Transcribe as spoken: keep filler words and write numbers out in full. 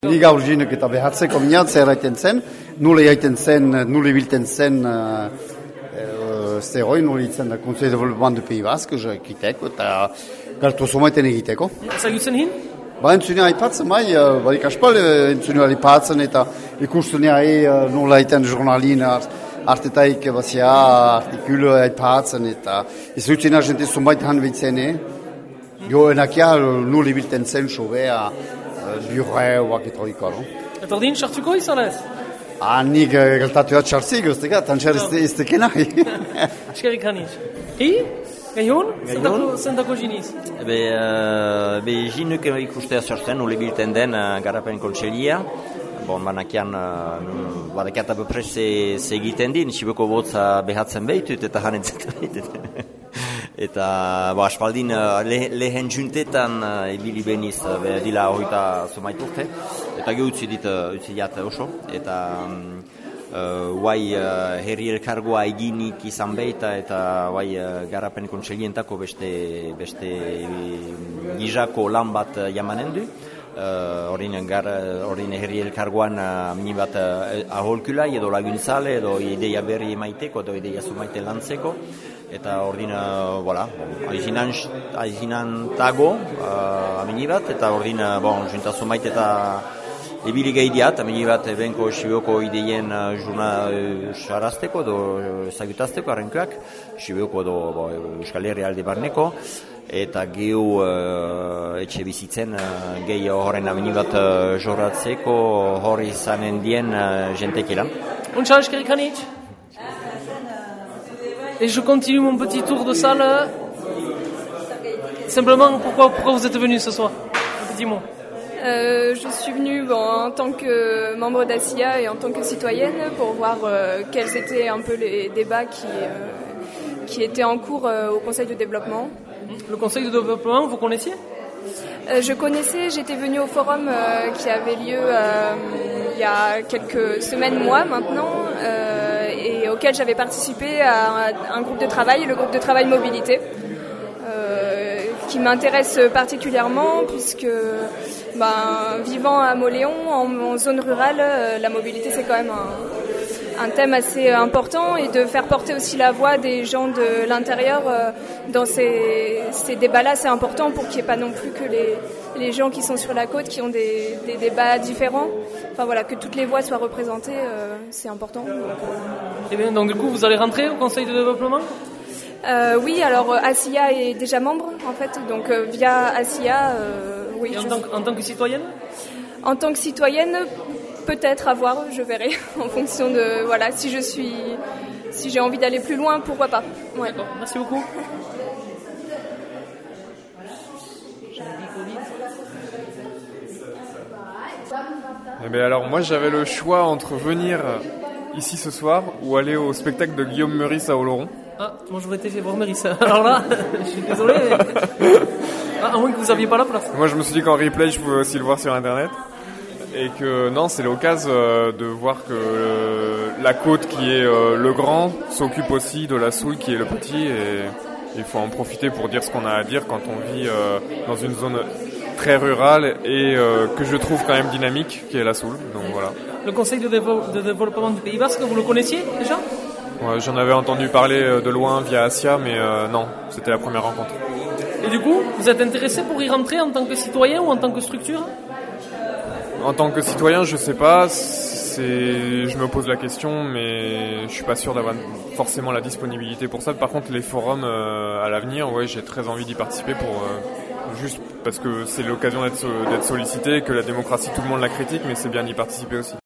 Ni gaur jinek eta behatzeko minat, zer haiten zen, nule haiten zen, nule bilten zen, zer hori, nule hitzen da Conseil de Développement du Pays Basque, egiteko, eta galtu somaiten egiteko. Zagutzen hin? Ba, entzunea aipatzen, bai, badik aspal, entzunea aipatzen, eta ikustunea e, nola haiten jurnalin artetaik bazia, artikulu aipatzen, eta ez dutzen agente somait hanbeitzen, jo enakia nule bilten zen, sobea, burreuak eta horiko, no? Eta ordin, sartuko izan ez? Ah, nik galtatu da txartzik, ez teka, tantxar ez tekena. Askerik haniz. I? Gaion? Zendako jiniz? Be, uh, be jinuk ikustea sortzen, ule bilten den uh, garapen kontselia. Bon, banakian, uh, badakiat apopre ze, ze egiten din, siboko botza behatzen behitut eta hanentzeta behitut. Eta, bo, aspaldin, le, lehen juntetan uh, ibili beniz, uh, be, dila hoita somait urte. Eta ge utzi dit, uh, utzi diat oso. Eta, um, uh, guai uh, herri elkargoa eginik izan behita, eta guai uh, garapen kontselientako beste, beste uh, gizako lan bat uh, jamanen du. Horin uh, herri elkargoan uh, mini bat uh, aholkulai edo laguntzale edo ideia berri emaiteko edo ideia sumaite lantzeko. Eta ordin, uh, voilà, aizinan, aizinan tago, uh, amini bat, eta ordin, uh, bon, junta sumait eta ebili gehidiat, amini bat ebenko Sibioko ideien uh, jurna uh, sarazteko, edo ezagutazteko, arrenkoak, Sibioko edo bo, Euskal Herri alde barneko, eta gehu uh, etxe bizitzen uh, gehi horren amini bat uh, jorratzeko hori izanen dien uh, jentekilan. Untsa, eskerik hanitz? Et je continue mon petit tour de salle. Simplement, pourquoi, pourquoi vous êtes venu ce soir? Un petit mot. Euh, je suis venue bon, en tant que membre d'A C I A et en tant que citoyenne pour voir euh, quels étaient un peu les débats qui, euh, qui étaient en cours euh, au Conseil de développement. Le Conseil de développement, vous connaissiez? euh, Je connaissais, j'étais venue au forum euh, qui avait lieu euh, il y a quelques semaines, mois maintenant. Euh, et auquel j'avais participé à un groupe de travail, le groupe de travail mobilité, euh, qui m'intéresse particulièrement puisque ben, vivant à Mauléon, en, en zone rurale, euh, la mobilité c'est quand même un, un thème assez important, et de faire porter aussi la voix des gens de l'intérieur euh, dans ces, ces débats-là, c'est important pour qu'il n'y ait pas non plus que les, les gens qui sont sur la côte qui ont des, des débats différents. Enfin voilà, que toutes les voix soient représentées, euh, c'est important. Donc, euh... Et bien, donc du coup, vous allez rentrer au Conseil de développement? euh, Oui, alors A C I A est déjà membre en fait, donc euh, via A C I A, euh, oui. Et en, tant, en tant que citoyenne? En tant que citoyenne, peut-être à voir, je verrai, en fonction de, voilà, si je suis, si j'ai envie d'aller plus loin, pourquoi pas. Ouais. D'accord, merci beaucoup. Eh bien alors moi j'avais le choix entre venir ici ce soir ou aller au spectacle de Guillaume Meurice à Oloron. Ah, moi j'aurais été voir Meurice. Alors là, je suis désolé. Ah, à moins que vous aviez pas la place. Moi je me suis dit qu'en replay je pouvais aussi le voir sur internet. Et que non, c'est l'occasion euh, de voir que euh, la côte qui est euh, le grand s'occupe aussi de la Soule qui est le petit, et il faut en profiter pour dire ce qu'on a à dire quand on vit euh, dans une zone très rurale et euh, que je trouve quand même dynamique, qui est la Soule. Donc voilà. Le Conseil de, dévo- de développement du Pays Basque, vous le connaissiez déjà? Ouais, j'en avais entendu parler de loin via Asia, mais euh, non, c'était la première rencontre. Et du coup, vous êtes intéressé pour y rentrer en tant que citoyen ou en tant que structure? En tant que citoyen, je sais pas, c'est... je me pose la question, mais je suis pas sûr d'avoir forcément la disponibilité pour ça. Par contre, les forums euh, à l'avenir, ouais, j'ai très envie d'y participer pour euh, juste parce que c'est l'occasion d'être, d'être sollicité, que la démocratie, tout le monde la critique, mais c'est bien d'y participer aussi.